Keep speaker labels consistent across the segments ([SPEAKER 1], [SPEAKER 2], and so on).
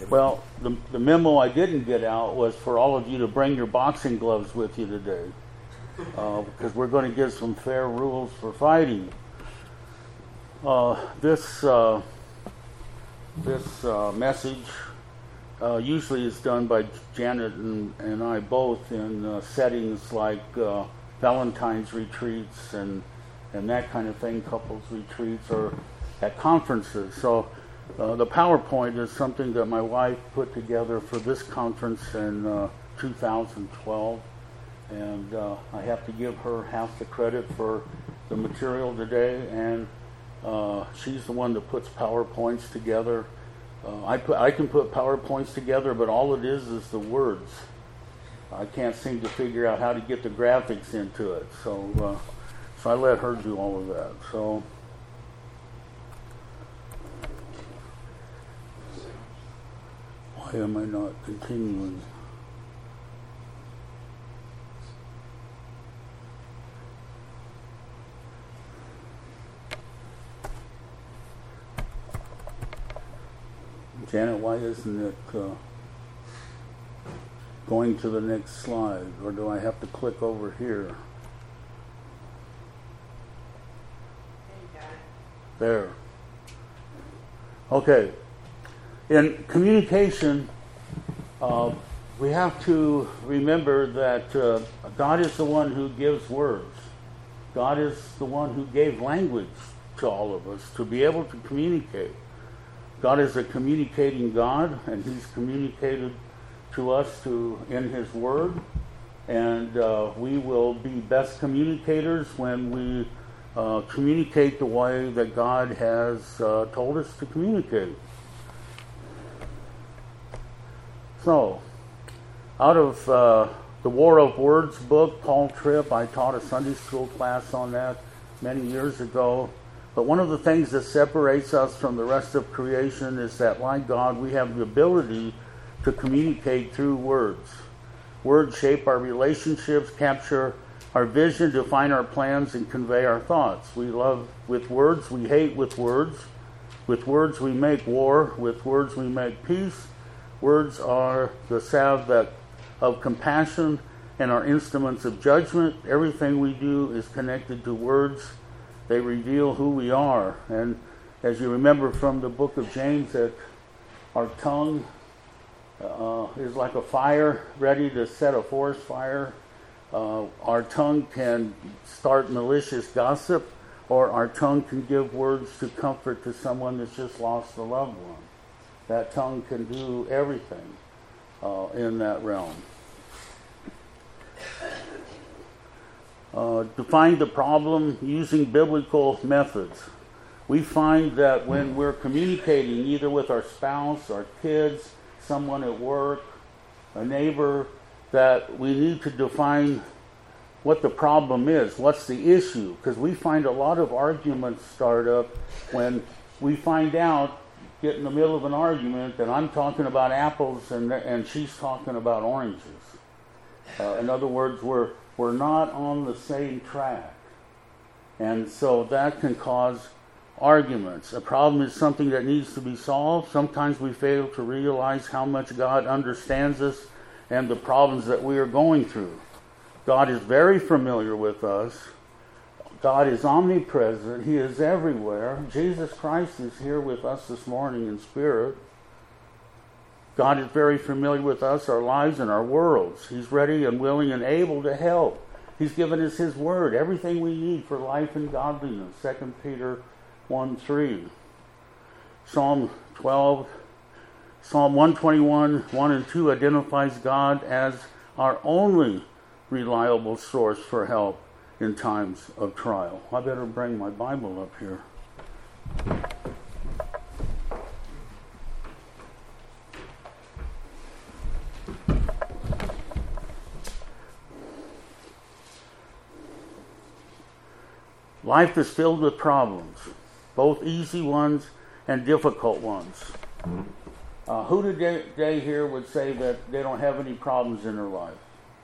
[SPEAKER 1] Well, the memo I didn't get out was for all of you to bring your boxing gloves with you today, because we're going to give some fair rules for fighting. This message usually is done by Janet and I both in settings like Valentine's retreats and that kind of thing, couples retreats, or at conferences. So the PowerPoint is something that my wife put together for this conference in 2012, and I have to give her half the credit for the material today, and she's the one that puts PowerPoints together. I can put PowerPoints together, but all it is the words. I can't seem to figure out how to get the graphics into it, so I let her do all of that. So why am I not continuing? Janet, why isn't it going to the next slide? Or do I have to click over here? There. Okay. In communication, we have to remember that God is the one who gives words. God is the one who gave language to all of us to be able to communicate. God is a communicating God, and He's communicated to us in His Word, and we will be best communicators when we communicate the way that God has told us to communicate. So, out of the War of Words book, Paul Tripp, I taught a Sunday school class on that many years ago. But one of the things that separates us from the rest of creation is that, like God, we have the ability to communicate through words. Words shape our relationships, capture our vision, define our plans, and convey our thoughts. We love with words, we hate with words. With words we make war, with words we make peace. Words are the salve of compassion and our instruments of judgment. Everything we do is connected to words. They reveal who we are. And as you remember from the book of James, that our tongue is like a fire ready to set a forest fire. Our tongue can start malicious gossip, or our tongue can give words to comfort to someone that's just lost a loved one. That tongue can do everything in that realm. Define the problem using biblical methods. We find that when we're communicating either with our spouse, our kids, someone at work, a neighbor, that we need to define what the problem is, what's the issue, because we find a lot of arguments start up when we find out, get in the middle of an argument, that I'm talking about apples and she's talking about oranges. In other words, we're not on the same track. And so that can cause arguments. A problem is something that needs to be solved. Sometimes we fail to realize how much God understands us and the problems that we are going through. God is very familiar with us. God is omnipresent. He is everywhere. Jesus Christ is here with us this morning in spirit. God is very familiar with us, our lives, and our worlds. He's ready and willing and able to help. He's given us His Word, everything we need for life and godliness. 2 Peter 1:3. Psalm 121, 1 and 2 identifies God as our only reliable source for help in times of trial. I better bring my Bible up here. Life is filled with problems, both easy ones and difficult ones. Who today here would say that they don't have any problems in their life?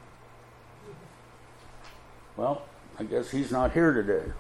[SPEAKER 1] Well, I guess he's not here today.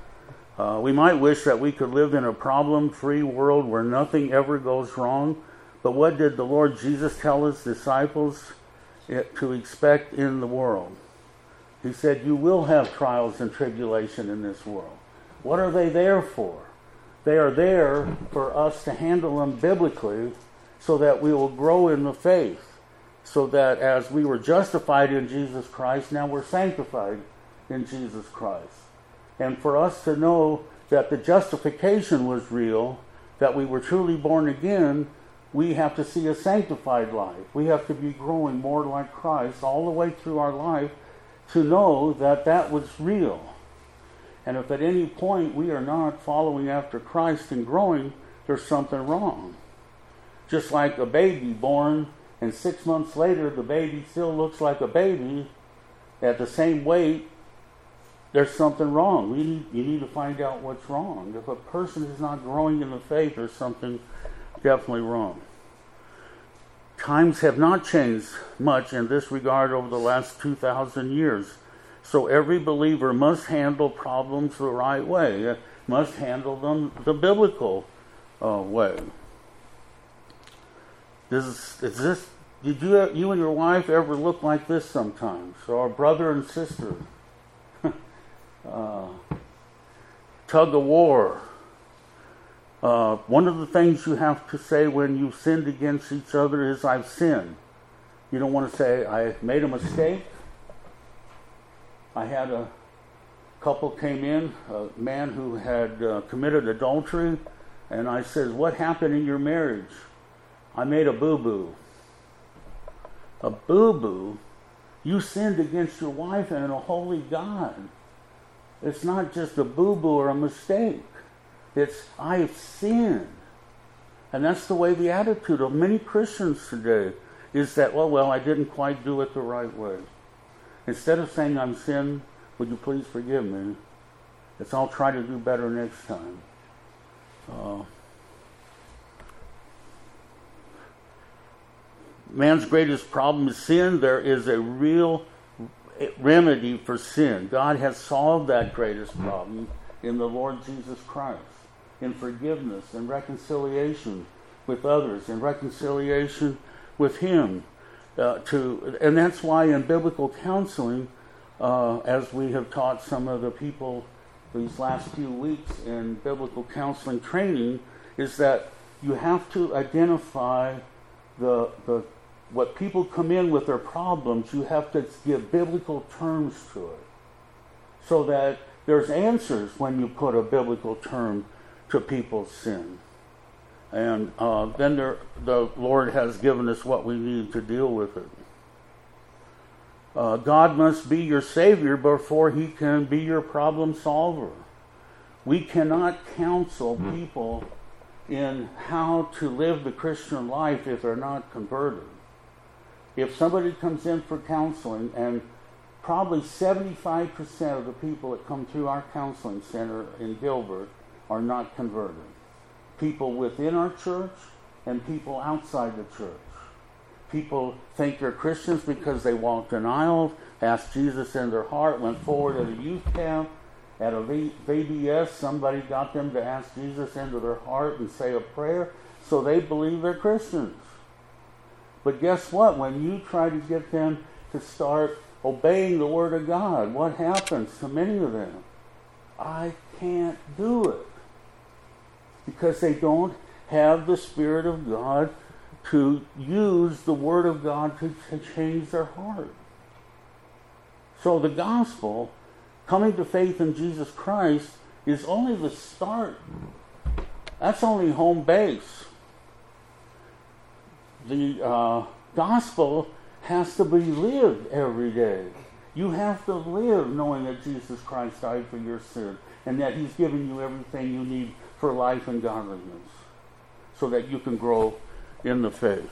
[SPEAKER 1] We might wish that we could live in a problem-free world where nothing ever goes wrong, But what did the Lord Jesus tell his disciples to expect in the world? He said, you will have trials and tribulation in this world. What are they there for? They are there for us to handle them biblically so that we will grow in the faith. So that as we were justified in Jesus Christ, now we're sanctified in Jesus Christ. And for us to know that the justification was real, that we were truly born again, we have to see a sanctified life. We have to be growing more like Christ all the way through our life to know that that was real. And if at any point we are not following after Christ and growing, there's something wrong. Just like a baby born, and 6 months later the baby still looks like a baby at the same weight, there's something wrong. You need to find out what's wrong. If a person is not growing in the faith, there's something definitely wrong. Times have not changed much in this regard over the last 2,000 years. So every believer must handle problems the right way, must handle them the biblical way. Did you and your wife ever look like this sometimes? Or a brother and sister? Tug of war. One of the things you have to say when you've sinned against each other is, I've sinned. You don't want to say, I made a mistake. I had a couple came in, a man who had committed adultery, and I said, what happened in your marriage? I made a boo-boo. A boo-boo? You sinned against your wife and a holy God. It's not just a boo-boo or a mistake. It's, I've sinned. And that's the way the attitude of many Christians today is that, well, I didn't quite do it the right way. Instead of saying, I'm sinned, would you please forgive me? It's, I'll try to do better next time. Man's greatest problem is sin. There is a real remedy for sin. God has solved that greatest problem in the Lord Jesus Christ, in forgiveness and reconciliation with others, and reconciliation with Him. And that's why in biblical counseling, as we have taught some of the people these last few weeks in biblical counseling training, is that you have to identify what people come in with their problems. You have to give biblical terms to it, so that there's answers when you put a biblical term to people's sin. And then the Lord has given us what we need to deal with it. God must be your Savior before He can be your problem solver. We cannot counsel people in how to live the Christian life if they're not converted. If somebody comes in for counseling, and probably 75% of the people that come through our counseling center in Gilbert are not converted. People within our church and people outside the church. People think they're Christians because they walked an aisle, asked Jesus in their heart, went forward at a youth camp, at a VBS, somebody got them to ask Jesus into their heart and say a prayer, so they believe they're Christians. But guess what? When you try to get them to start obeying the Word of God, what happens to many of them? I can't do it. Because they don't have the Spirit of God to use the Word of God to change their heart. So the gospel, coming to faith in Jesus Christ, is only the start. That's only home base. The gospel has to be lived every day. You have to live knowing that Jesus Christ died for your sin and that He's given you everything you need for life and godliness so that you can grow in the faith.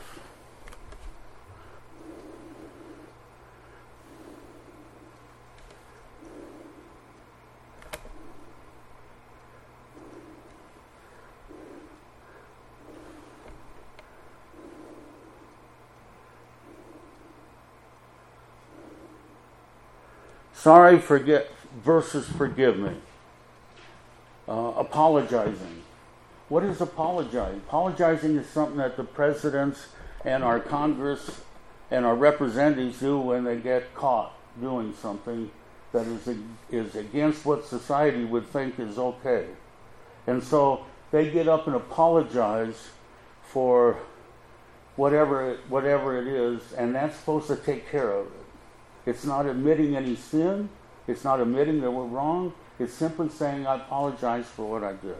[SPEAKER 1] Sorry, forget versus forgive me. Apologizing. What is apologizing? Apologizing is something that the presidents and our Congress and our representatives do when they get caught doing something that is against what society would think is okay. And so they get up and apologize for whatever it is, and that's supposed to take care of it. It's not admitting any sin. It's not admitting that we're wrong. It's simply saying, I apologize for what I did.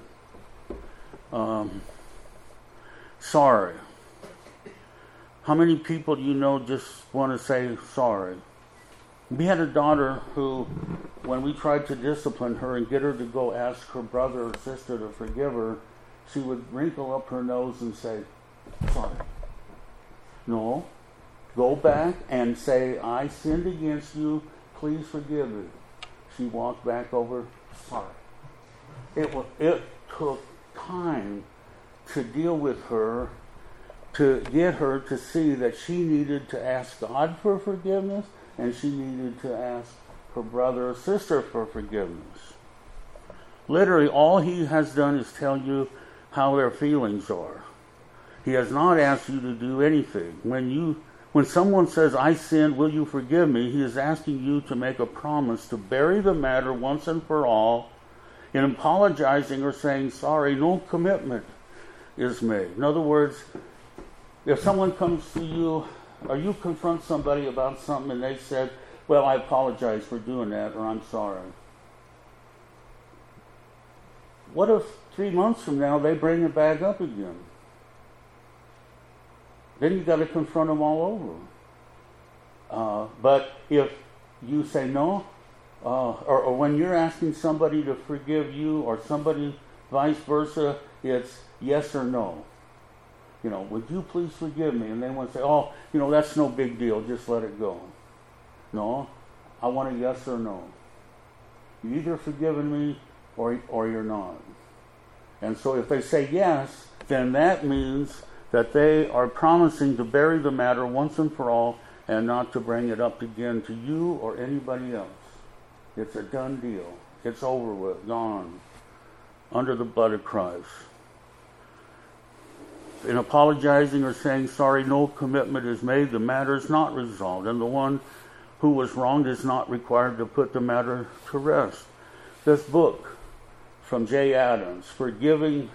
[SPEAKER 1] Sorry. How many people do you know just want to say sorry? We had a daughter who, when we tried to discipline her and get her to go ask her brother or sister to forgive her, she would wrinkle up her nose and say, sorry. No. Go back and say, I sinned against you. Please forgive me. She walked back over, sorry. It took time to deal with her, to get her to see that she needed to ask God for forgiveness, and she needed to ask her brother or sister for forgiveness. Literally, all he has done is tell you how their feelings are. He has not asked you to do anything. When someone says, I sinned, will you forgive me? He is asking you to make a promise to bury the matter once and for all. In apologizing or saying sorry, no commitment is made. In other words, if someone comes to you or you confront somebody about something and they said, well, I apologize for doing that, or I'm sorry. What if 3 months from now they bring it back up again? Then you've got to confront them all over. But if you say no, or when you're asking somebody to forgive you, or somebody vice versa, it's yes or no. Would you please forgive me? And they want to say, oh, that's no big deal. Just let it go. No, I want a yes or no. You either forgiven me or you're not. And so if they say yes, then that means that they are promising to bury the matter once and for all and not to bring it up again to you or anybody else. It's a done deal. It's over with, gone, under the blood of Christ. In apologizing or saying sorry, no commitment is made, the matter is not resolved, and the one who was wronged is not required to put the matter to rest. This book from Jay Adams, it's forgiven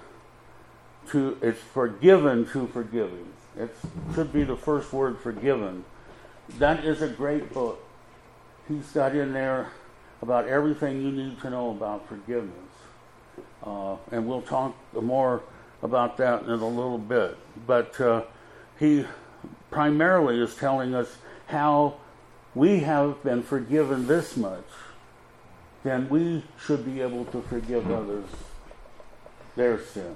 [SPEAKER 1] to forgiving. It should be the first word, forgiven. That is a great book. He's got in there about everything you need to know about forgiveness. And we'll talk more about that in a little bit. But he primarily is telling us how we have been forgiven this much, then we should be able to forgive others their sin.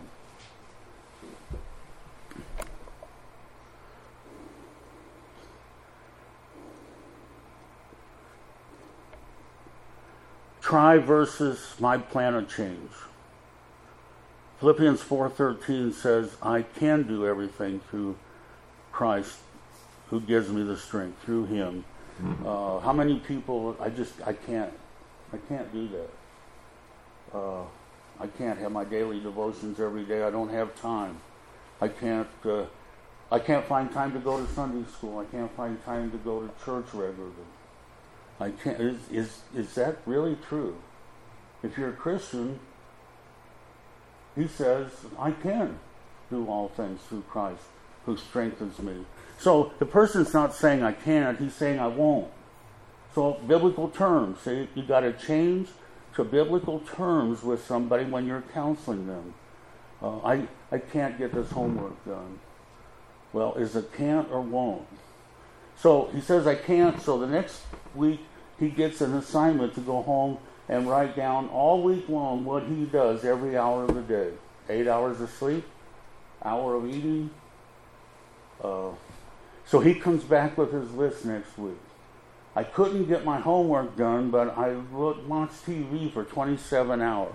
[SPEAKER 1] Try versus my plan of change. Philippians 4:13 says, I can do everything through Christ who gives me the strength, through him. How many people, I can't do that. I can't have my daily devotions every day. I don't have time. I can't find time to go to Sunday school. I can't find time to go to church regularly. I can't. Is that really true? If you're a Christian, he says, I can do all things through Christ who strengthens me. So the person's not saying I can't, he's saying I won't. So biblical terms, see, you got to change to biblical terms with somebody when you're counseling them. I can't get this homework done. Well, is it can't or won't? So he says I can't, so the next week he gets an assignment to go home and write down all week long what he does every hour of the day. 8 hours of sleep, hour of eating. So he comes back with his list next week. I couldn't get my homework done, but I watched TV for 27 hours.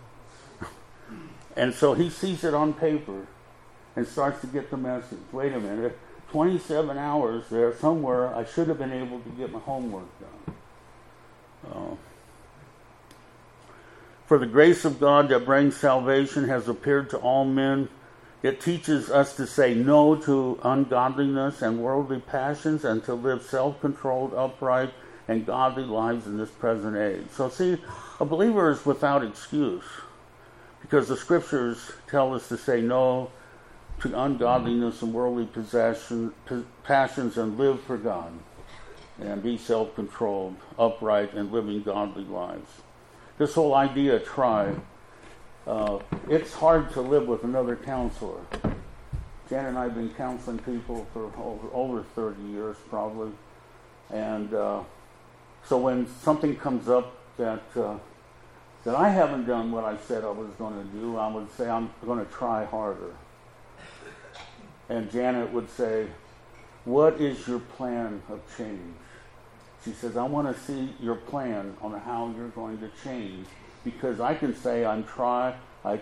[SPEAKER 1] And so he sees it on paper and starts to get the message. Wait a minute, 27 hours there somewhere, I should have been able to get my homework done. For the grace of God that brings salvation has appeared to all men. It teaches us to say no to ungodliness and worldly passions and to live self-controlled, upright, and godly lives in this present age. So see, a believer is without excuse because the scriptures tell us to say no to ungodliness and worldly passions and live for God and be self-controlled, upright, and living godly lives. This whole idea, try, it's hard to live with another counselor. Jan and I have been counseling people for over 30 years probably. And so when something comes up that I haven't done what I said I was going to do, I would say I'm going to try harder. And Janet would say, what is your plan of change? She says, I want to see your plan on how you're going to change. Because I can say, I'll try,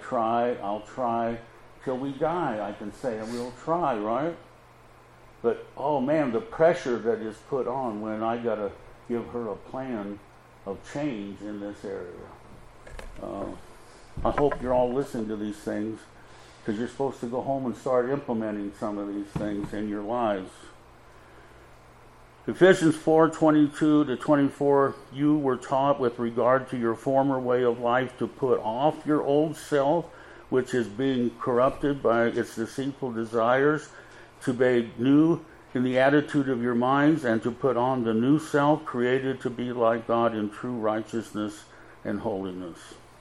[SPEAKER 1] till we die. I can say, we'll try, right? But, oh man, the pressure that is put on when I got to give her a plan of change in this area. I hope you're all listening to these things, because you're supposed to go home and start implementing some of these things in your lives. Ephesians 4:22-24, you were taught with regard to your former way of life to put off your old self, which is being corrupted by its deceitful desires, to be new in the attitude of your minds, and to put on the new self, created to be like God in true righteousness and holiness.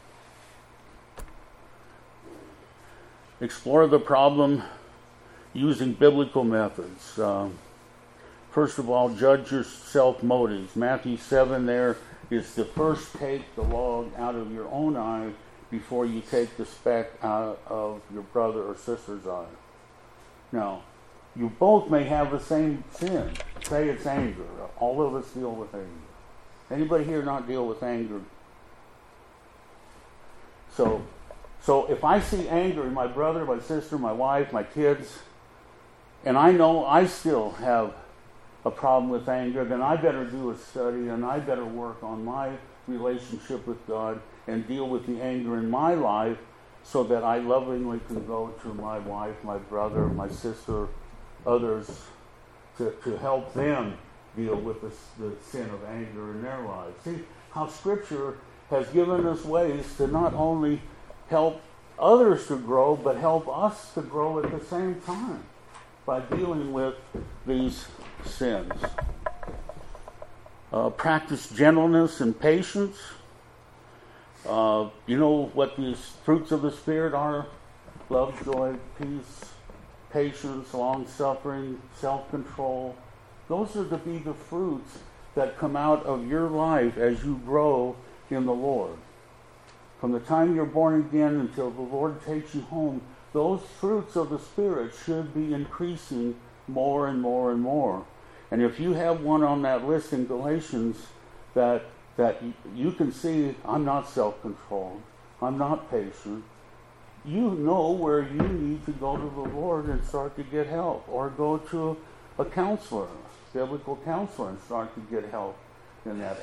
[SPEAKER 1] Explore the problem using biblical methods. First of all, judge your self-motives. Matthew 7 there is to first take the log out of your own eye before you take the speck out of your brother or sister's eye. Now, you both may have the same sin. Say it's anger. All of us deal with anger. Anybody here not deal with anger? So if I see anger in my brother, my sister, my wife, my kids, and I know I still have a problem with anger, then I better do a study and I better work on my relationship with God and deal with the anger in my life so that I lovingly can go to my wife, my brother, my sister, others to help them deal with the sin of anger in their lives. See how Scripture has given us ways to not only help others to grow, but help us to grow at the same time by dealing with these sins. Practice gentleness and patience. You know what these fruits of the Spirit are? Love, joy, peace, patience, long-suffering, self-control. Those are to be the fruits that come out of your life as you grow in the Lord. From the time you're born again until the Lord takes you home, those fruits of the Spirit should be increasing more and more and more. And if you have one on that list in Galatians that you can see, I'm not self-controlled, I'm not patient, you know where you need to go to the Lord and start to get help, or go to a counselor, biblical counselor, and start to get help in that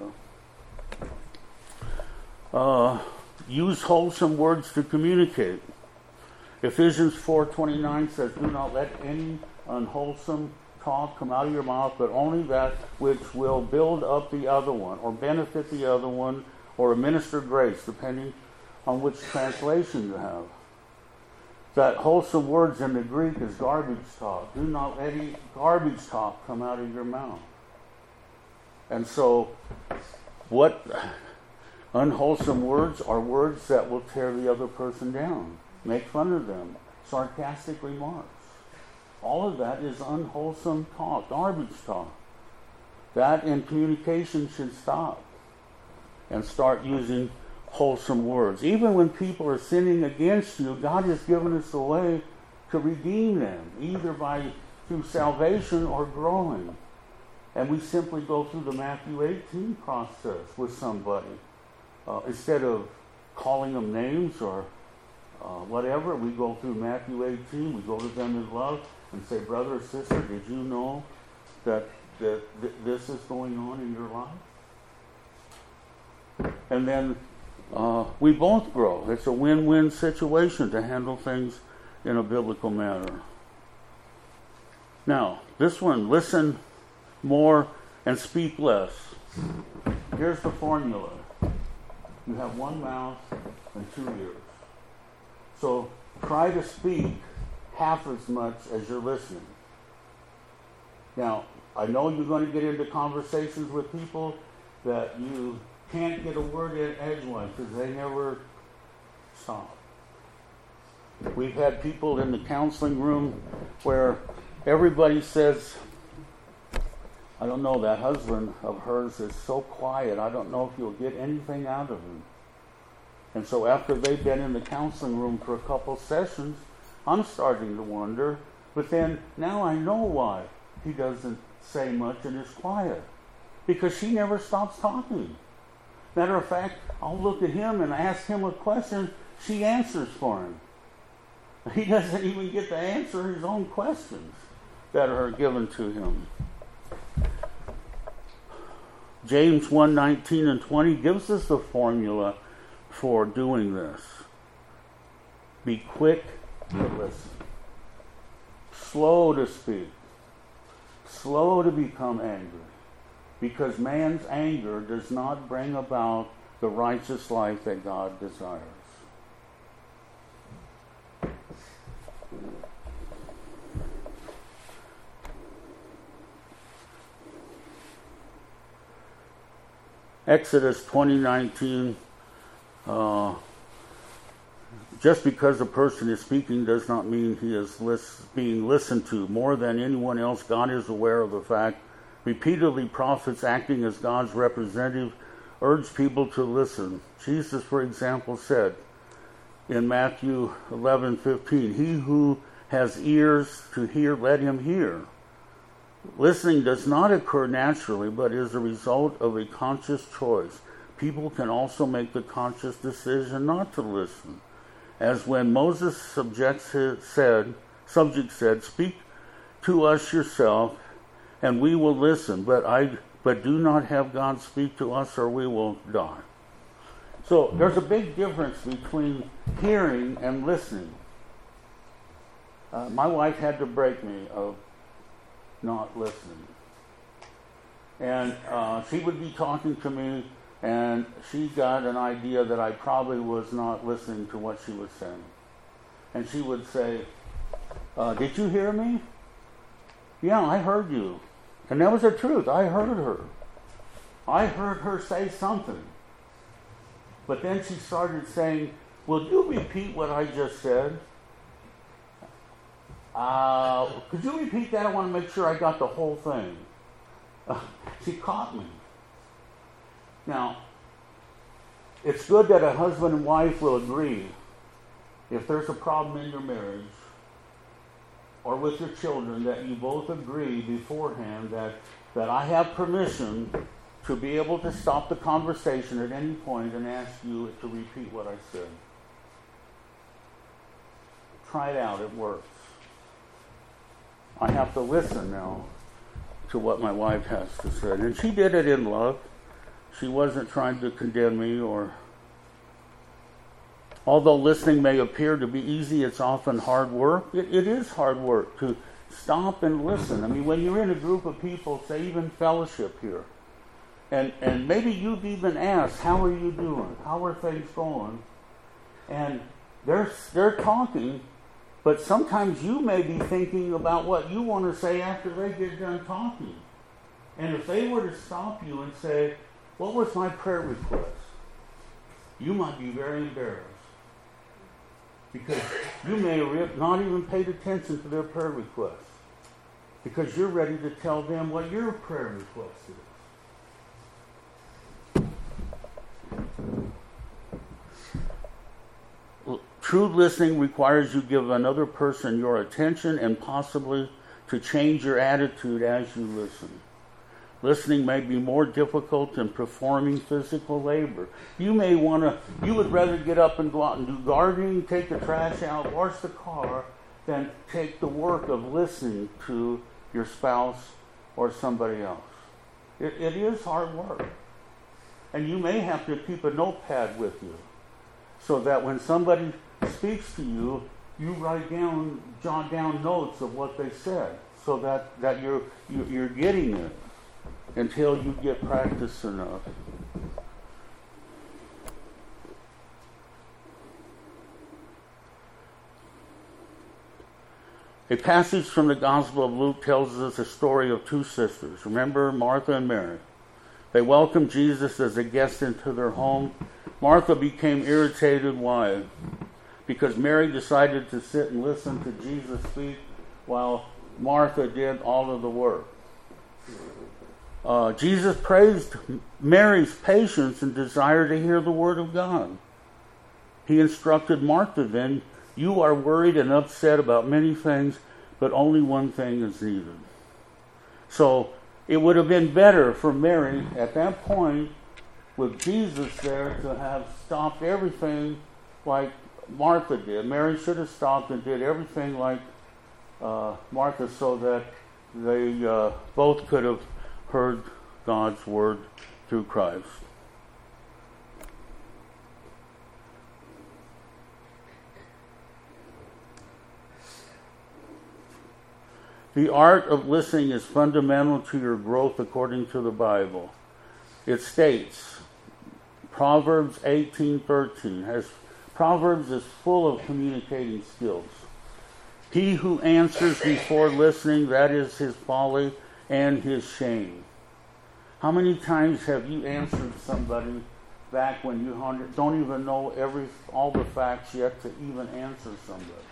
[SPEAKER 1] area. Use wholesome words to communicate. Ephesians 4:29 says, do not let any unwholesome talk come out of your mouth, but only that which will build up the other one, or benefit the other one, or administer grace, depending on which translation you have. That wholesome words in the Greek is garbage talk. Do not let any garbage talk come out of your mouth. And so, what unwholesome words are words that will tear the other person down, make fun of them, sarcastic remarks. All of that is unwholesome talk, garbage talk. That in communication should stop and start using wholesome words. Even when people are sinning against you, God has given us a way to redeem them, either through salvation or growing. And we simply go through the Matthew 18 process with somebody. Instead of calling them names or whatever, we go through Matthew 18, we go to them in love and say, brother or sister, did you know that this is going on in your life? And then we both grow. It's a win-win situation to handle things in a biblical manner. Now, this one, listen more and speak less. Here's the formula. You have one mouth and two ears. So try to speak half as much as you're listening. Now, I know you're going to get into conversations with people that you can't get a word in edgewise because they never stop. We've had people in the counseling room where everybody says, I don't know, that husband of hers is so quiet, I don't know if you'll get anything out of him. And so after they've been in the counseling room for a couple sessions, I'm starting to wonder, but then now I know why he doesn't say much and is quiet. Because she never stops talking. Matter of fact, I'll look at him and ask him a question, she answers for him. He doesn't even get to answer his own questions that are given to him. James 1:19 and 20 gives us the formula for doing this. Be quick to listen. Slow to speak. Slow to become angry. Because man's anger does not bring about the righteous life that God desires. Exodus 20:19. Just because a person is speaking does not mean he is being listened to. More than anyone else, God is aware of the fact. Repeatedly, prophets acting as God's representative urged people to listen. Jesus, for example, said in Matthew 11:15, "He who has ears to hear, let him hear." Listening does not occur naturally, but is a result of a conscious choice. People can also make the conscious decision not to listen. As when Moses' subject said, "Speak to us yourself, and we will listen, but do not have God speak to us, or we will die." So there's a big difference between hearing and listening. My wife had to break me of not listening. And she would be talking to me, and she got an idea that I probably was not listening to what she was saying. And she would say, "Did you hear me?" "Yeah, I heard you." And that was the truth. I heard her. I heard her say something. But then she started saying, "Will you repeat what I just said?" Could you repeat that? I want to make sure I got the whole thing. She caught me. Now, it's good that a husband and wife will agree if there's a problem in your marriage or with your children, that you both agree beforehand that I have permission to be able to stop the conversation at any point and ask you to repeat what I said. Try it out. It works. I have to listen now to what my wife has to say. And she did it in love. She wasn't trying to condemn me although listening may appear to be easy, it's often hard work. It is hard work to stop and listen. I mean, when you're in a group of people, say even fellowship here, and maybe you've even asked, "How are you doing? How are things going?" And they're talking, but sometimes you may be thinking about what you want to say after they get done talking. And if they were to stop you and say, "What was my prayer request?" you might be very embarrassed. Because you may have not even paid attention to their prayer request. Because you're ready to tell them what your prayer request is. True listening requires you give another person your attention and possibly to change your attitude as you listen. Listening may be more difficult than performing physical labor. You would rather get up and go out and do gardening, take the trash out, wash the car, than take the work of listening to your spouse or somebody else. It is hard work. And you may have to keep a notepad with you so that when somebody speaks to you, you jot down notes of what they said so that you're getting it until you get practice enough. A passage from the Gospel of Luke tells us a story of two sisters. Remember Martha and Mary. They welcomed Jesus as a guest into their home. Martha became irritated. Why? Because Mary decided to sit and listen to Jesus speak while Martha did all of the work. Jesus praised Mary's patience and desire to hear the word of God. He instructed Martha then, "You are worried and upset about many things, but only one thing is needed." So it would have been better for Mary at that point with Jesus there to have stopped everything like Martha did. Mary should have stopped and did everything like Martha so that they both could have heard God's word through Christ. The art of listening is fundamental to your growth according to the Bible. It states, Proverbs 18:13, Proverbs is full of communicating skills. He who answers before listening, that is his folly and his shame. How many times have you answered somebody back when you don't even know all the facts yet to even answer somebody?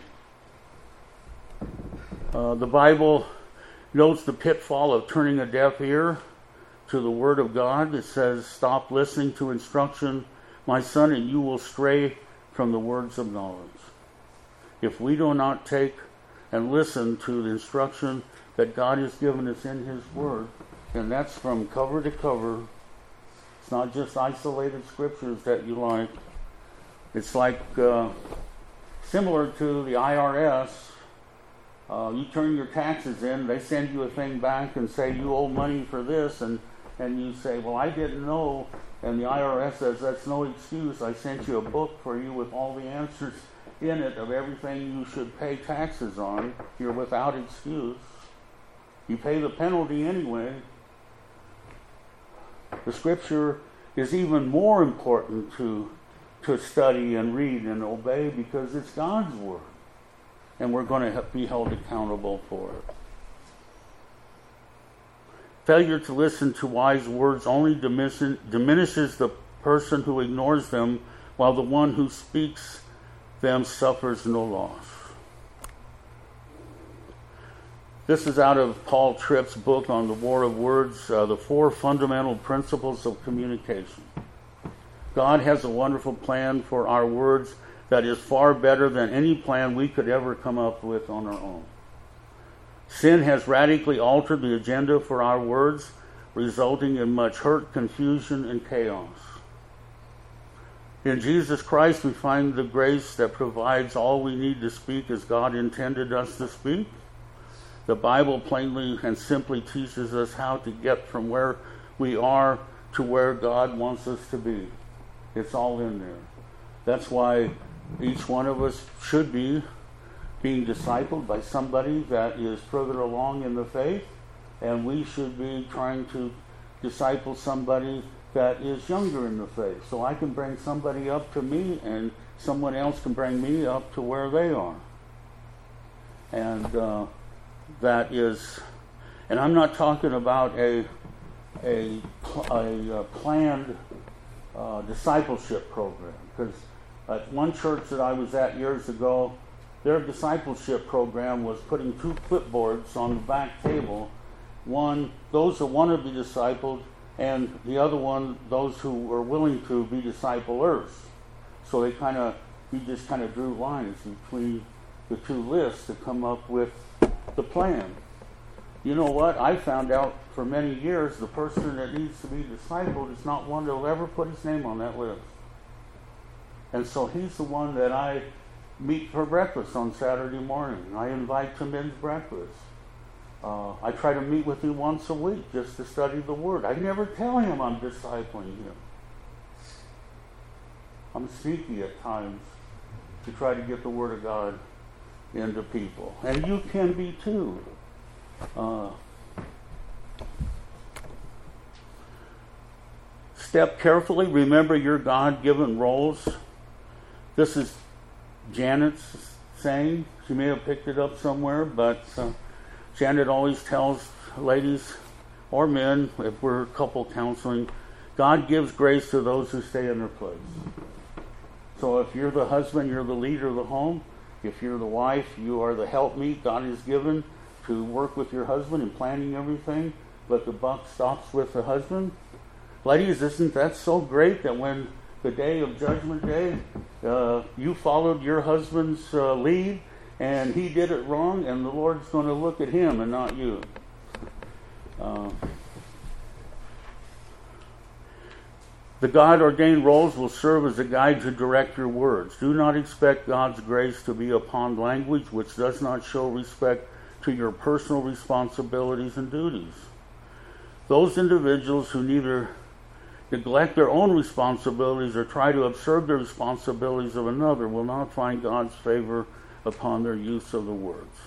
[SPEAKER 1] The Bible notes the pitfall of turning a deaf ear to the Word of God. It says, "Stop listening to instruction, my son, and you will stray from the words of knowledge." If we do not take and listen to the instruction that God has given us in His Word, and that's from cover to cover. It's not just isolated scriptures that you like. It's like similar to the IRS. You turn your taxes in, they send you a thing back and say you owe money for this, and you say, "Well, I didn't know," and the IRS says, "That's no excuse. I sent you a book for you with all the answers in it of everything you should pay taxes on. You're without excuse. You pay the penalty anyway." The scripture is even more important to study and read and obey because it's God's word. And we're going to be held accountable for it. Failure to listen to wise words only diminishes the person who ignores them, while the one who speaks them suffers no loss. This is out of Paul Tripp's book on the War of Words, the 4 fundamental principles of communication. God has a wonderful plan for our words that is far better than any plan we could ever come up with on our own. Sin has radically altered the agenda for our words, resulting in much hurt, confusion, and chaos. In Jesus Christ, we find the grace that provides all we need to speak as God intended us to speak. The Bible plainly and simply teaches us how to get from where we are to where God wants us to be. It's all in there. That's why each one of us should be being discipled by somebody that is further along in the faith, and we should be trying to disciple somebody that is younger in the faith. So I can bring somebody up to me, and someone else can bring me up to where they are. And that is, and I'm not talking about a planned discipleship program, because at one church that I was at years ago, their discipleship program was putting 2 clipboards on the back table. One, those who want to be discipled, and the other one, those who are willing to be disciplers. So he just kind of drew lines between the 2 lists to come up with the plan. You know what? I found out for many years the person that needs to be discipled is not one that will ever put his name on that list. And so he's the one that I meet for breakfast on Saturday morning. I invite to men's breakfast. I try to meet with him once a week just to study the Word. I never tell him I'm discipling him. I'm sneaky at times to try to get the Word of God into people. And you can be too. Step carefully. Remember your God-given roles. This is Janet's saying. She may have picked it up somewhere, but Janet always tells ladies or men, if we're couple counseling, God gives grace to those who stay in their place. So if you're the husband, you're the leader of the home. If you're the wife, you are the helpmeet God is given to work with your husband in planning everything, but the buck stops with the husband. Ladies, isn't that so great that when the day of Judgment Day, you followed your husband's lead and he did it wrong, and the Lord's going to look at him and not you. The God-ordained roles will serve as a guide to direct your words. Do not expect God's grace to be upon language which does not show respect to your personal responsibilities and duties. Those individuals who neither neglect their own responsibilities or try to observe the responsibilities of another will not find God's favor upon their use of the words.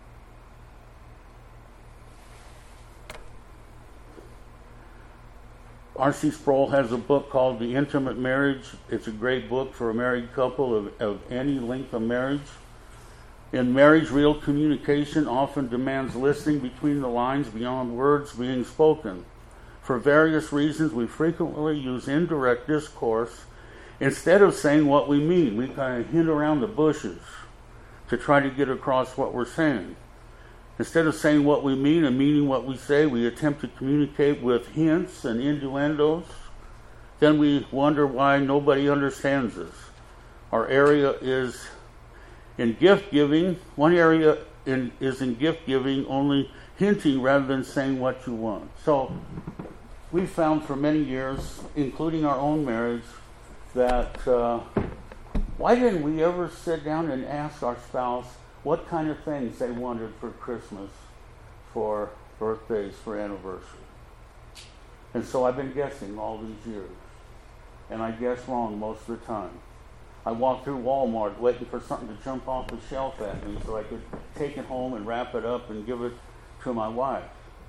[SPEAKER 1] R.C. Sproul has a book called The Intimate Marriage. It's a great book for a married couple of any length of marriage. In marriage, real communication often demands listening between the lines beyond words being spoken. For various reasons, we frequently use indirect discourse instead of saying what we mean. We kind of hint around the bushes to try to get across what we're saying. Instead of saying what we mean and meaning what we say, we attempt to communicate with hints and innuendos. Then we wonder why nobody understands us. Our area is in gift giving. One area is in gift giving, only hinting rather than saying what you want. So we've found for many years, including our own marriage, that why didn't we ever sit down and ask our spouse what kind of things they wanted for Christmas, for birthdays, for anniversaries? And so I've been guessing all these years. And I guess wrong most of the time. I walk through Walmart waiting for something to jump off the shelf at me so I could take it home and wrap it up and give it to my wife.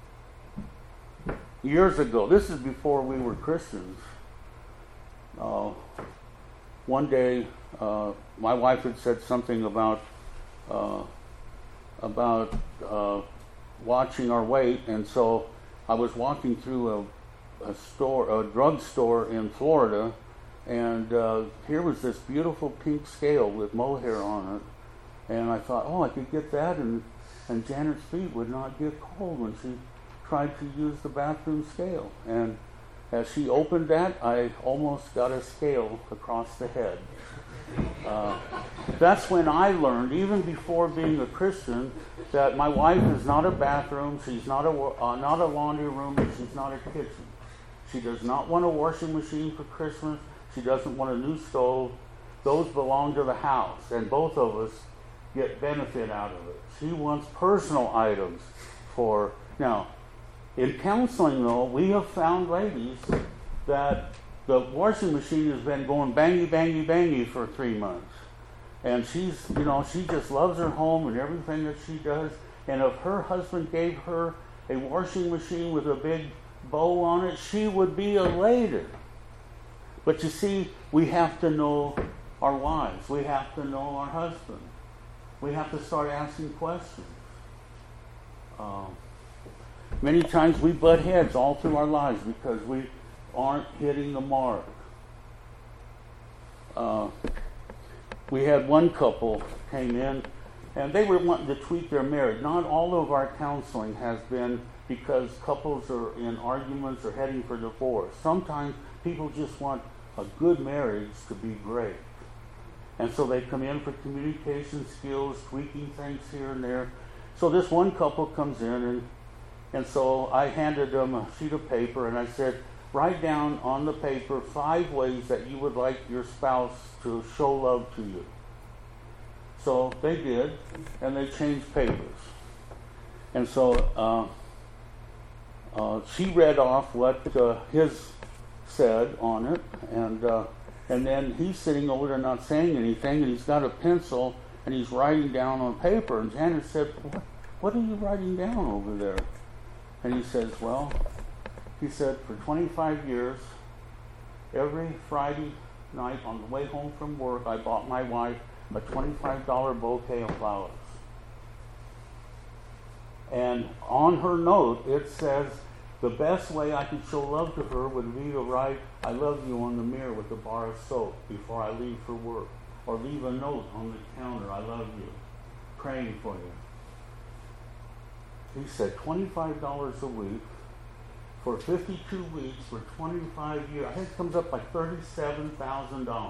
[SPEAKER 1] Years ago, this is before we were Christians, one day my wife had said something about watching our weight, and so I was walking through a drugstore in Florida, and here was this beautiful pink scale with mohair on it, and I thought, I could get that, and Janet's feet would not get cold when she tried to use the bathroom scale. And as she opened that, I almost got a scale across the head. That's when I learned, even before being a Christian, that my wife is not a bathroom, she's not a laundry room, and she's not a kitchen. She does not want a washing machine for Christmas. She doesn't want a new stove. Those belong to the house, and both of us get benefit out of it. She wants personal items for... Now, in counseling, though, we have found ladies that the washing machine has been going bangy, bangy, bangy for 3 months. And she just loves her home and everything that she does. And if her husband gave her a washing machine with a big bow on it, she would be elated. But you see, we have to know our wives. We have to know our husband. We have to start asking questions. Many times we butt heads all through our lives because we aren't hitting the mark. We had one couple came in, and they were wanting to tweak their marriage. Not all of our counseling has been because couples are in arguments or heading for divorce. Sometimes people just want a good marriage to be great. And so they come in for communication skills, tweaking things here and there. So this one couple comes in, and so I handed them a sheet of paper, and I said, write down on the paper 5 ways that you would like your spouse to show love to you. So they did, and they changed papers. And so she read off what his said on it, and And then he's sitting over there not saying anything, and he's got a pencil, and he's writing down on paper. And Janet said, what are you writing down over there? And he says, well, he said, for 25 years, every Friday night on the way home from work, I bought my wife a $25 bouquet of flowers. And on her note, it says, the best way I could show love to her would be to write, I love you on the mirror with a bar of soap before I leave for work. Or leave a note on the counter, I love you, praying for you. He said $25 a week for 52 weeks for 25 years. I think it comes up like $37,000.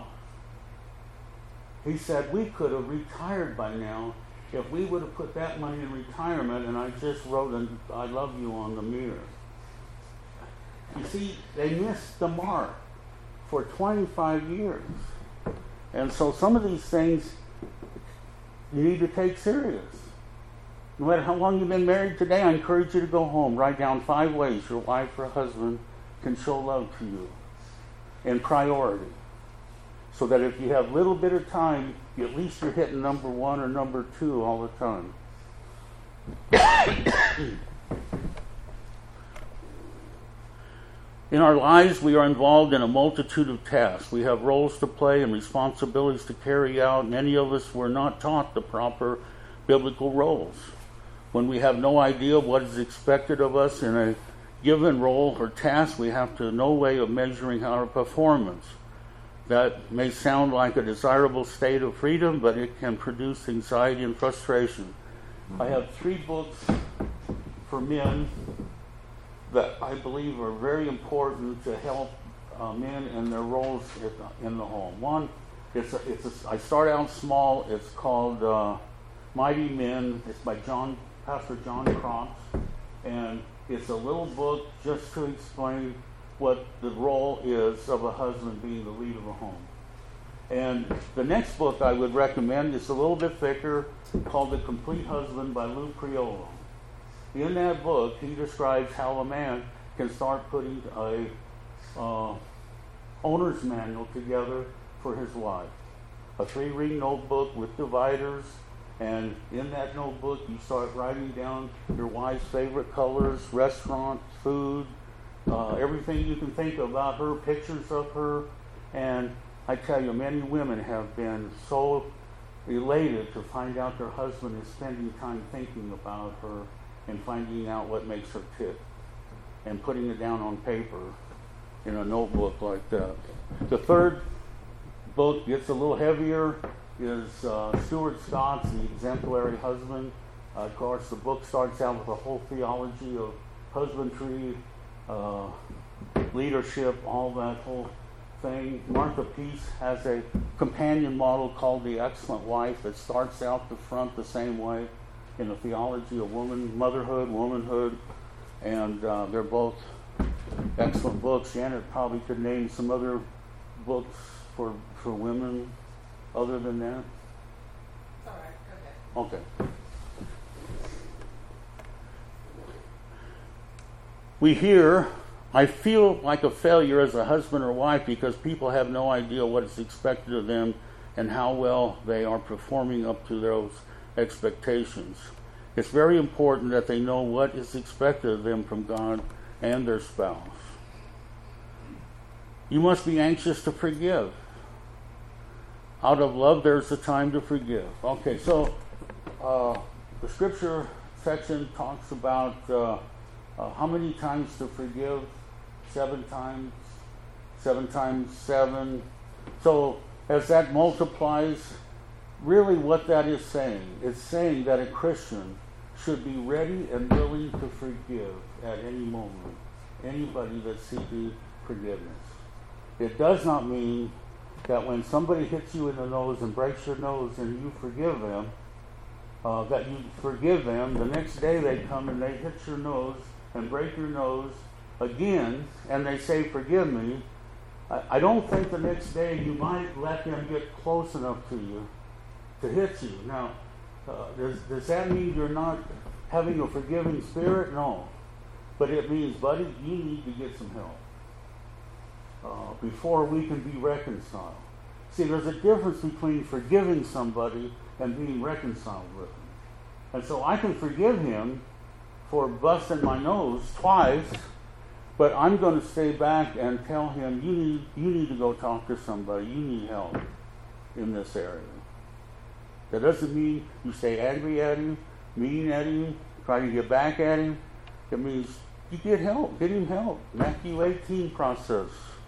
[SPEAKER 1] He said we could have retired by now if we would have put that money in retirement, and I just wrote an I love you on the mirror. You see, they missed the mark for 25 years. And so some of these things you need to take serious. No matter how long you've been married today, I encourage you to go home. Write down 5 ways your wife or husband can show love to you in priority. So that if you have a little bit of time, at least you're hitting number 1 or number 2 all the time. In our lives, we are involved in a multitude of tasks. We have roles to play and responsibilities to carry out. Many of us were not taught the proper biblical roles. When we have no idea what is expected of us in a given role or task, we have no way of measuring our performance. That may sound like a desirable state of freedom, but it can produce anxiety and frustration. I have 3 books for men that I believe are very important to help men in their roles in the home. One, I start out small. It's called Mighty Men. It's by Pastor John Cross, and it's a little book just to explain what the role is of a husband being the lead of a home. And the next book I would recommend is a little bit thicker, called The Complete Husband by Lou Priolo. In that book, he describes how a man can start putting a owner's manual together for his wife. A 3-ring notebook with dividers, and in that notebook you start writing down your wife's favorite colors, restaurants, food, everything you can think about her, pictures of her. And I tell you, many women have been so elated to find out their husband is spending time thinking about her and finding out what makes her tick and putting it down on paper in a notebook like that. The third book gets a little heavier, is Stuart Scott's The Exemplary Husband. Of course, the book starts out with a whole theology of husbandry, leadership, all that whole thing. Martha Peace has a companion model called The Excellent Wife that starts out the front the same way in the theology of motherhood, womanhood, and they're both excellent books. Janet probably could name some other books for women other than that.
[SPEAKER 2] All right,
[SPEAKER 1] okay. We hear, I feel like a failure as a husband or wife because people have no idea what is expected of them and how well they are performing up to those expectations. It's very important that they know what is expected of them from God and their spouse. You must be anxious to forgive. Out of love, there's a time to forgive. Okay, so the scripture section talks about how many times to forgive? 7 times. 7 times 7. So as that multiplies, really what that is saying, it's saying that a Christian should be ready and willing to forgive at any moment anybody that's seeking forgiveness. It does not mean that when somebody hits you in the nose and breaks your nose and you forgive them, that you forgive them, the next day they come and they hit your nose and break your nose again, and they say, forgive me. I don't think the next day you might let them get close enough to you to hit you. Now, does that mean you're not having a forgiving spirit? No. But it means, buddy, you need to get some help. before we can be reconciled. See, there's a difference between forgiving somebody and being reconciled with them. And so I can forgive him for busting my nose twice, but I'm going to stay back and tell him, you need to go talk to somebody. You need help in this area. That doesn't mean you stay angry at him, mean at him, try to get back at him. It means you get help. Get him help. Matthew 18 process.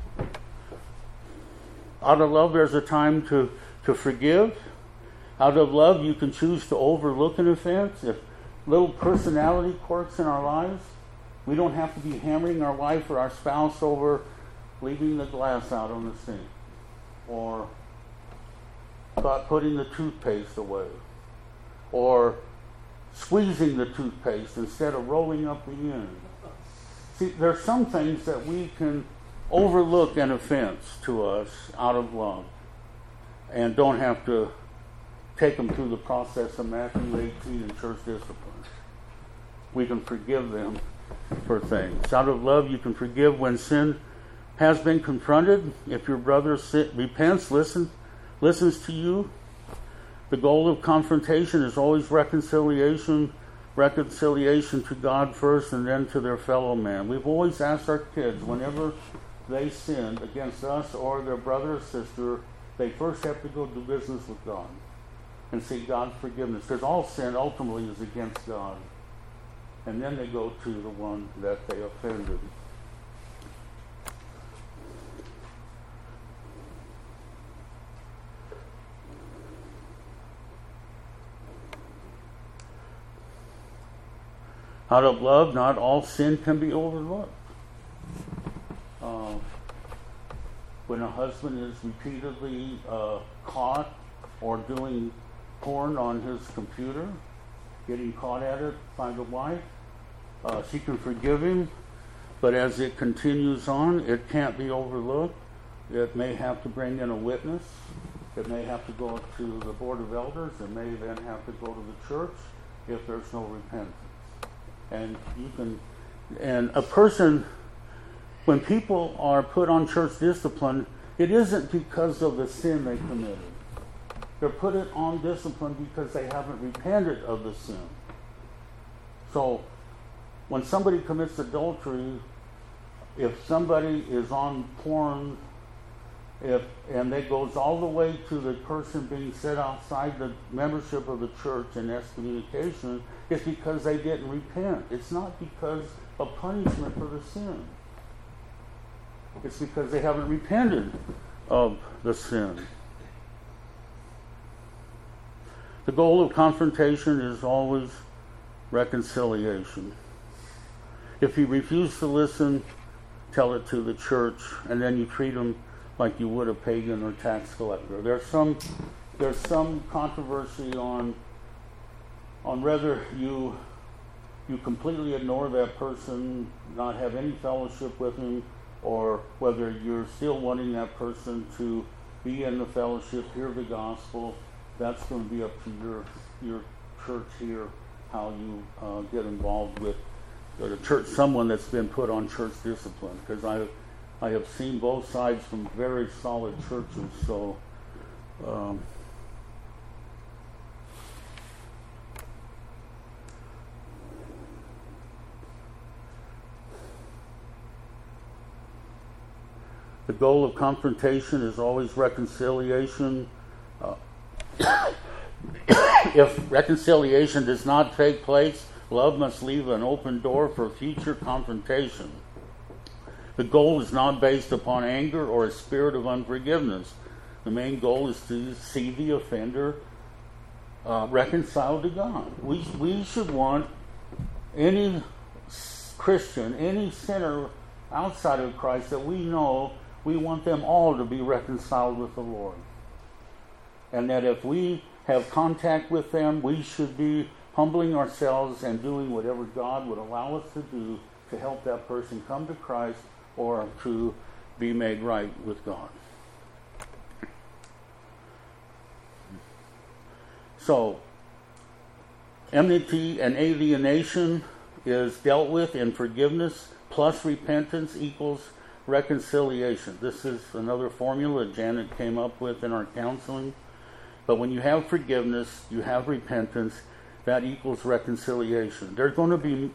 [SPEAKER 1] Out of love, there's a time to forgive. Out of love, you can choose to overlook an offense. If little personality quirks in our lives, we don't have to be hammering our wife or our spouse over leaving the glass out on the sink, or about putting the toothpaste away, or squeezing the toothpaste instead of rolling up the end. See, there's some things that we can overlook an offense to us out of love and don't have to take them through the process of Matthew 18 and church discipline. We can forgive them for things. Out of love, you can forgive when sin has been confronted. If your brother repents, listens to you. The goal of confrontation is always reconciliation to God first and then to their fellow man. We've always asked our kids, whenever they sinned against us or their brother or sister, they first have to go do business with God and seek God's forgiveness, because all sin ultimately is against God. And then they go to the one that they offended. Out of love, not all sin can be overlooked. When a husband is repeatedly caught or doing porn on his computer, getting caught at it by the wife, she can forgive him, but as it continues on, it can't be overlooked. It may have to bring in a witness. It may have to go to the board of elders. It may then have to go to the church if there's no repentance. And a person, when people are put on church discipline, it isn't because of the sin they committed. They're put on discipline because they haven't repented of the sin. So, when somebody commits adultery, if somebody is on porn, and it goes all the way to the person being set outside the membership of the church and excommunication, it's because they didn't repent. It's not because of punishment for the sin. It's because they haven't repented of the sin. The goal of confrontation is always reconciliation. If he refuses to listen, tell it to the church, and then you treat him like you would a pagan or tax collector. There's some controversy on whether you completely ignore that person, not have any fellowship with him, or whether you're still wanting that person to be in the fellowship, hear the gospel. That's going to be up to your church here, how you get involved with the church, someone that's been put on church discipline. Because I have seen both sides from very solid churches. So the goal of confrontation is always reconciliation. If reconciliation does not take place, love must leave an open door for future confrontation. The goal is not based upon anger or a spirit of unforgiveness. The main goal is to see the offender reconciled to God. We should want any Christian, any sinner outside of Christ that we know, we want them all to be reconciled with the Lord. And that if we have contact with them, we should be humbling ourselves and doing whatever God would allow us to do to help that person come to Christ or to be made right with God. So, enmity and alienation is dealt with in forgiveness plus repentance equals reconciliation. This is another formula Janet came up with in our counseling. But when you have forgiveness, you have repentance, that equals reconciliation. There's going to be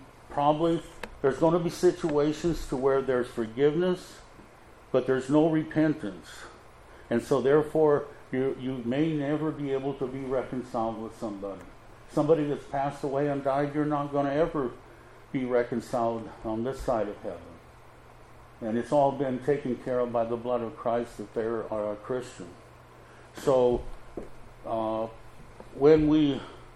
[SPEAKER 1] situations to where there's forgiveness, but there's no repentance. And so therefore, you may never be able to be reconciled with somebody. Somebody that's passed away and died, you're not going to ever be reconciled on this side of heaven. And it's all been taken care of by the blood of Christ if they are a Christian. So when we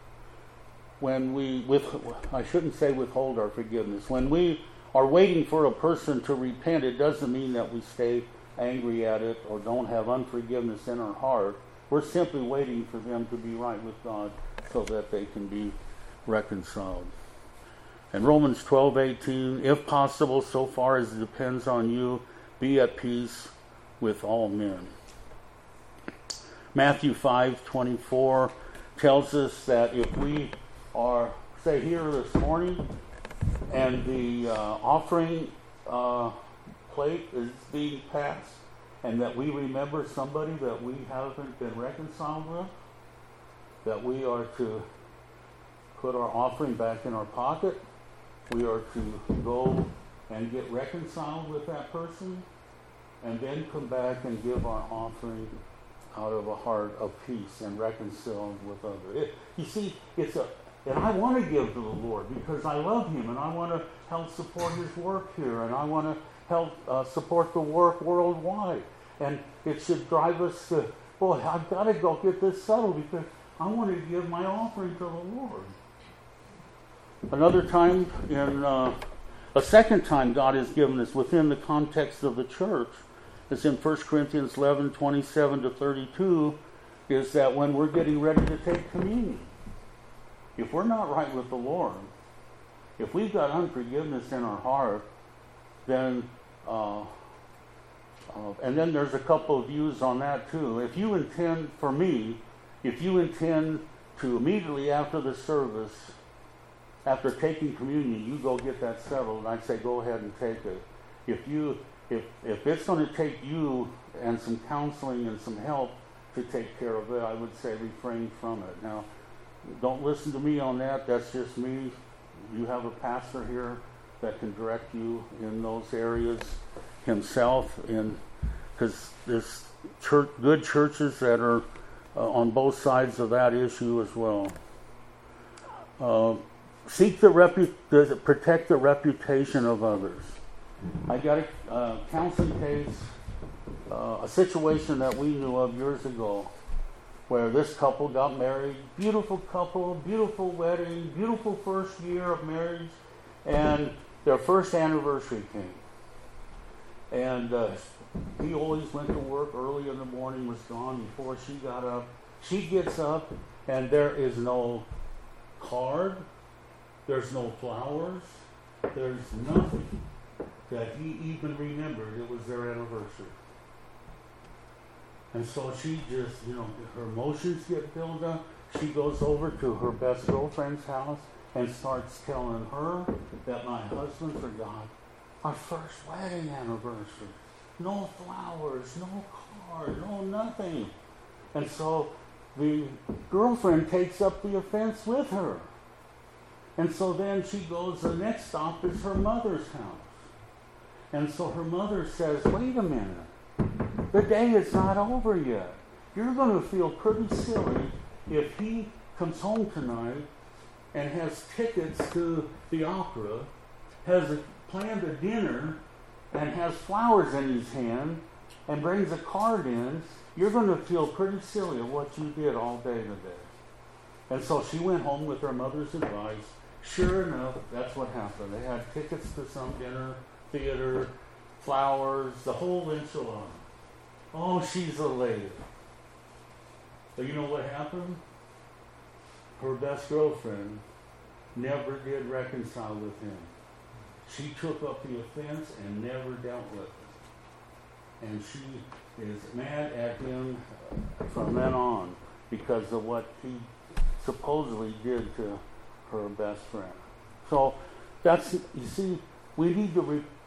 [SPEAKER 1] I shouldn't say withhold our forgiveness. When we are waiting for a person to repent, it doesn't mean that we stay angry at it or don't have unforgiveness in our heart. We're simply waiting for them to be right with God so that they can be reconciled. And Romans 12:18, if possible, so far as it depends on you, be at peace with all men. Matthew 5:24 tells us that if we are, say, here this morning and the offering plate is being passed, and that we remember somebody that we haven't been reconciled with, that we are to put our offering back in our pocket. We are to go and get reconciled with that person, and then come back and give our offering out of a heart of peace and reconciled with others. You see, and I want to give to the Lord because I love Him, and I want to help support His work here, and I want to help support the work worldwide. And it should drive us to, boy, I've got to go get this settled because I want to give my offering to the Lord. Another time, a second time God has given us within the context of the church, is in 1 Corinthians 11:27-32, is that when we're getting ready to take communion, if we're not right with the Lord, if we've got unforgiveness in our heart, then and then there's a couple of views on that too. If you intend to immediately after the service, after taking communion, you go get that settled, and I'd say go ahead and take it. If it's going to take you and some counseling and some help to take care of it, I would say refrain from it. Now, don't listen to me on that. That's just me. You have a pastor here that can direct you in those areas himself, because there's good churches that are on both sides of that issue as well. Seek to protect the reputation of others. I got a counseling case, a situation that we knew of years ago, where this couple got married. Beautiful couple, beautiful wedding, beautiful first year of marriage, and their first anniversary came. And he always went to work early in the morning, was gone before she got up. She gets up, and there is no card, there's no flowers, there's nothing that he even remembered it was their anniversary. And so she just, her emotions get built up. She goes over to her best girlfriend's house and starts telling her that my husband forgot our first wedding anniversary. No flowers, no card, no nothing. And so the girlfriend takes up the offense with her. And so then she goes, the next stop is her mother's house. And so her mother says, wait a minute, the day is not over yet. You're going to feel pretty silly if he comes home tonight and has tickets to the opera, has planned a dinner, and has flowers in his hand, and brings a card in. You're going to feel pretty silly at what you did all day today. And so she went home with her mother's advice. Sure enough, that's what happened. They had tickets to some dinner, theater, flowers, the whole enchilada. Oh, she's elated. But you know what happened? Her best girlfriend never did reconcile with him. She took up the offense and never dealt with it. And she is mad at him from then on because of what he supposedly did to her best friend. So that's, you see, we need to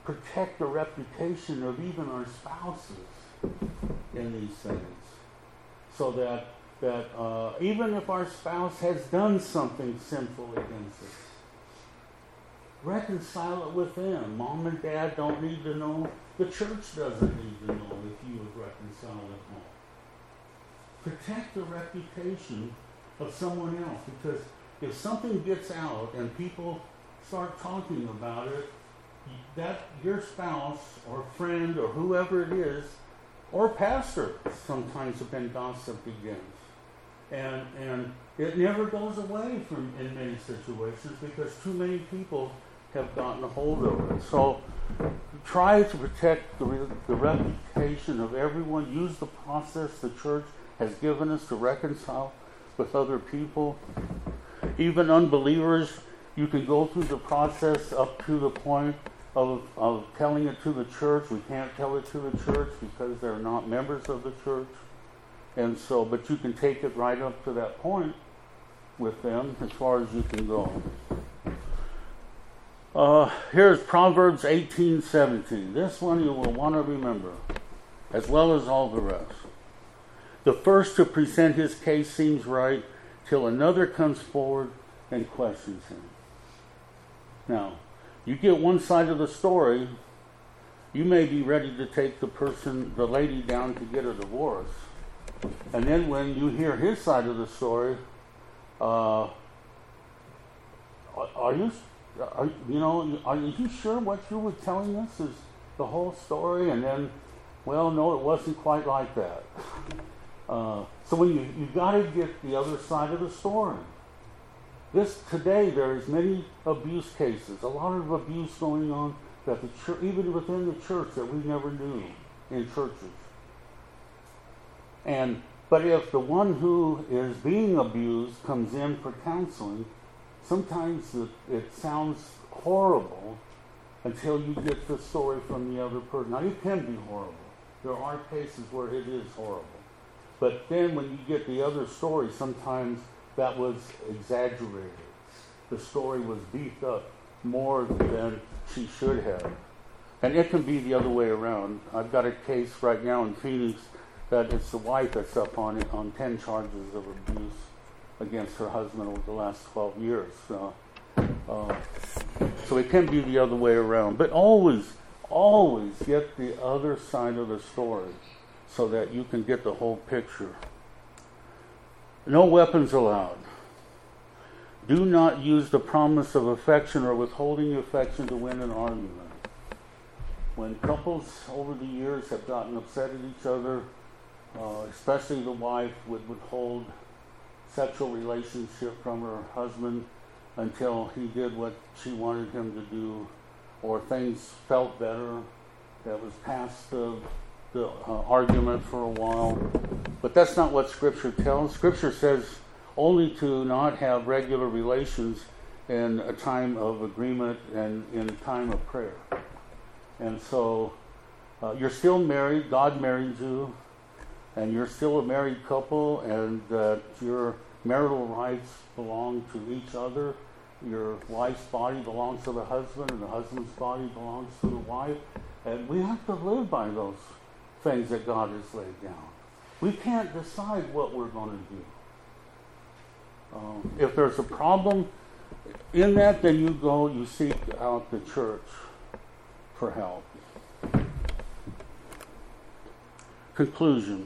[SPEAKER 1] protect the reputation of even our spouses in these things. So that even if our spouse has done something sinful against us, reconcile it with them. Mom and Dad don't need to know. The church doesn't need to know if you have reconciled at home. Protect the reputation of someone else, because if something gets out and people start talking about it, that your spouse or friend or whoever it is, or pastor, sometimes have been gossiped against. And it never goes away in many situations because too many people have gotten a hold of it. So try to protect the reputation of everyone. Use the process the church has given us to reconcile with other people. Even unbelievers, you can go through the process up to the point of telling it to the church. We can't tell it to the church because they're not members of the church. And so, but you can take it right up to that point with them as far as you can go. Here's Proverbs 18:17. This one you will want to remember, as well as all the rest. The first to present his case seems right till another comes forward and questions him. Now, you get one side of the story, you may be ready to take the lady down to get a divorce. And then when you hear his side of the story, are you sure what you were telling us is the whole story? And then, well, no, it wasn't quite like that. So when you got to get the other side of the story. Today there is many abuse cases, a lot of abuse going on that the church, even within the church, that we never knew in churches. But if the one who is being abused comes in for counseling, sometimes it sounds horrible until you get the story from the other person. Now, it can be horrible. There are cases where it is horrible. But then when you get the other story, sometimes that was exaggerated. The story was beefed up more than she should have. And it can be the other way around. I've got a case right now in Phoenix that it's the wife that's up on 10 charges of abuse against her husband over the last 12 years. So it can be the other way around. But always get the other side of the story so that you can get the whole picture. No weapons allowed. Do not use the promise of affection or withholding affection to win an argument. When couples over the years have gotten upset at each other, especially the wife would withhold sexual relationship from her husband until he did what she wanted him to do, or things felt better, that was past the argument for a while. But that's not what Scripture tells. Scripture says only to not have regular relations in a time of agreement and in a time of prayer. And so you're still married, God married you, and you're still a married couple, and your marital rights belong to each other. Your wife's body belongs to the husband, and the husband's body belongs to the wife. And we have to live by those things that God has laid down. We can't decide what we're going to do. If there's a problem in that, then you seek out the church for help. Conclusion.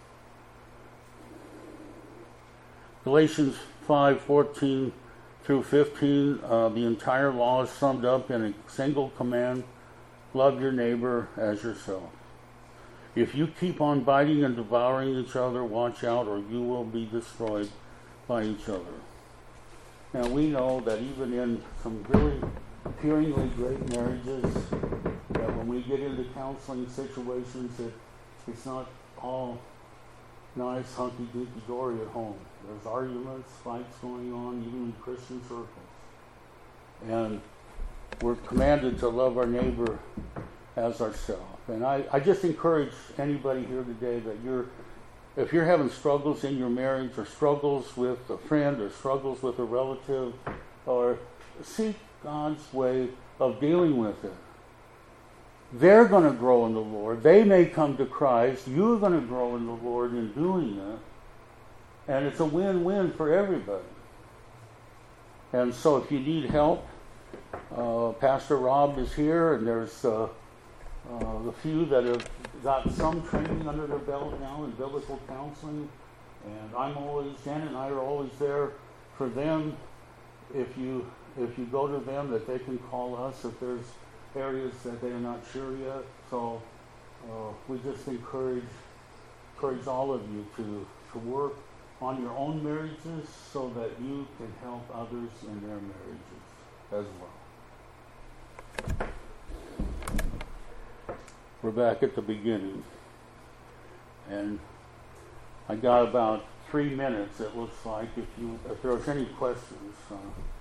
[SPEAKER 1] Galatians 5:14 through 15, the entire law is summed up in a single command: love your neighbor as yourself. If you keep on biting and devouring each other, watch out, or you will be destroyed by each other. Now, we know that even in some really appearingly great marriages, that when we get into counseling situations, it's not all nice, hunky-dory at home. There's arguments, fights going on, even in Christian circles. And we're commanded to love our neighbor as ourselves. And I just encourage anybody here today that if you're having struggles in your marriage, or struggles with a friend, or struggles with a relative, or seek God's way of dealing with it. they're going to grow in the Lord. They may come to Christ. You're going to grow in the Lord in doing it. And it's a win-win for everybody. And so if you need help, Pastor Rob is here, and there's a few that have got some training under their belt now in biblical counseling. And Janet and I are always there for them. If you go to them, that they can call us if there's areas that they're not sure yet. So we just encourage all of you to work on your own marriages so that you can help others in their marriages as well. We're back at the beginning. And I got about 3 minutes, it looks like, if there's any questions.